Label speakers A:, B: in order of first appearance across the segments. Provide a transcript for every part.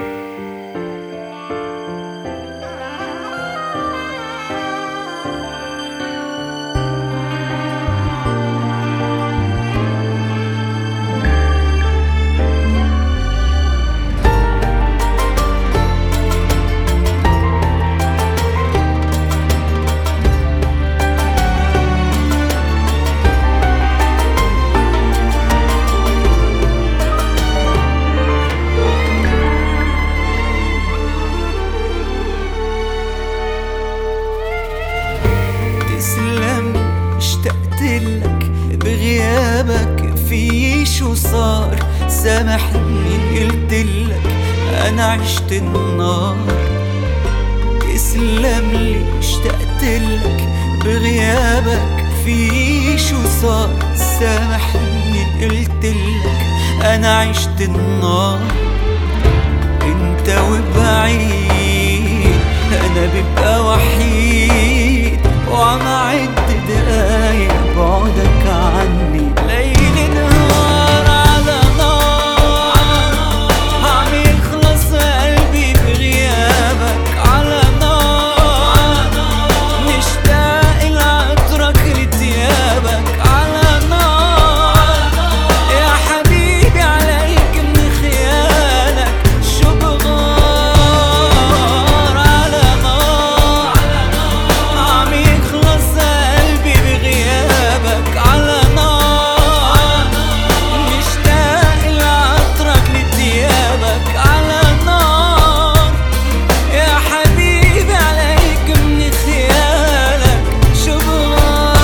A: تسلم، اشتقتلك بغيابك، في شو صار؟ سامحني قلتلك انا عشت النار. تسلم لي، اشتقتلك بغيابك، في شو صار؟ سامحني قلتلك انا عشت النار. انت وبعيد انا ببقى وحيد، وعم عد دقايق بعدك عني. ليل نهار على نار، عم يخلص قلبي بغيابك. على نار مشتاق لعطرك لتيابك. على نار يا حبيبي عليك من خيالك شو بغار. على نار عم يخلص قلبي بغيابك. على نار مشتاق لعطرك لتيابك. على نار يا حبيبي عليك من خيالك شو بغار.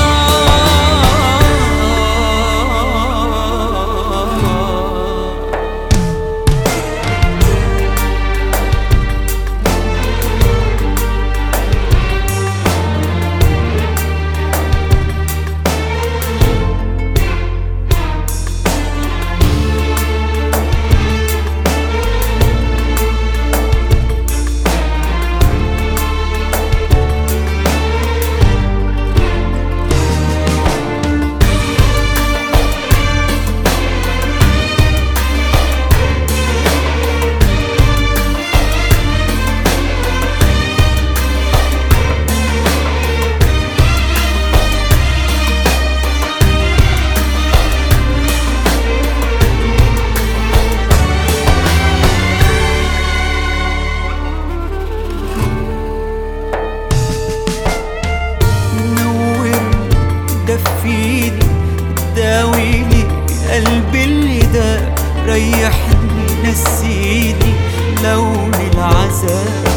A: دفيني داويني قلبي اللي ده، ريحني نسيني لون العذاب.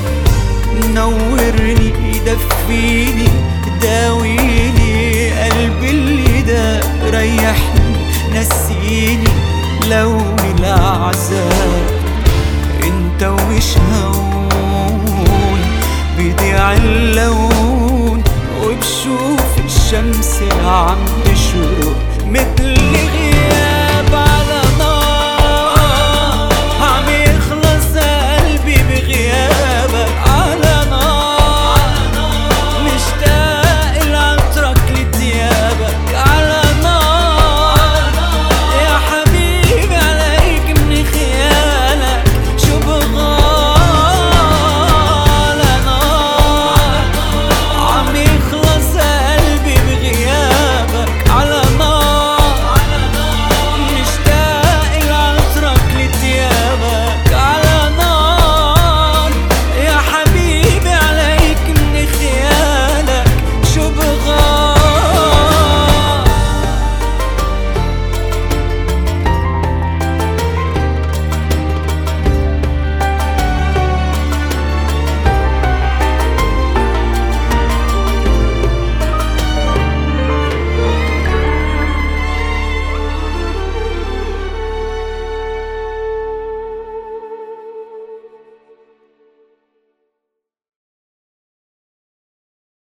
A: نورني دفيني داويني قلبي اللي ده، ريحني نسيني لون العذاب. انت ومش هون بيضيع اللون، وبشوف الشمس عم تشرق مثل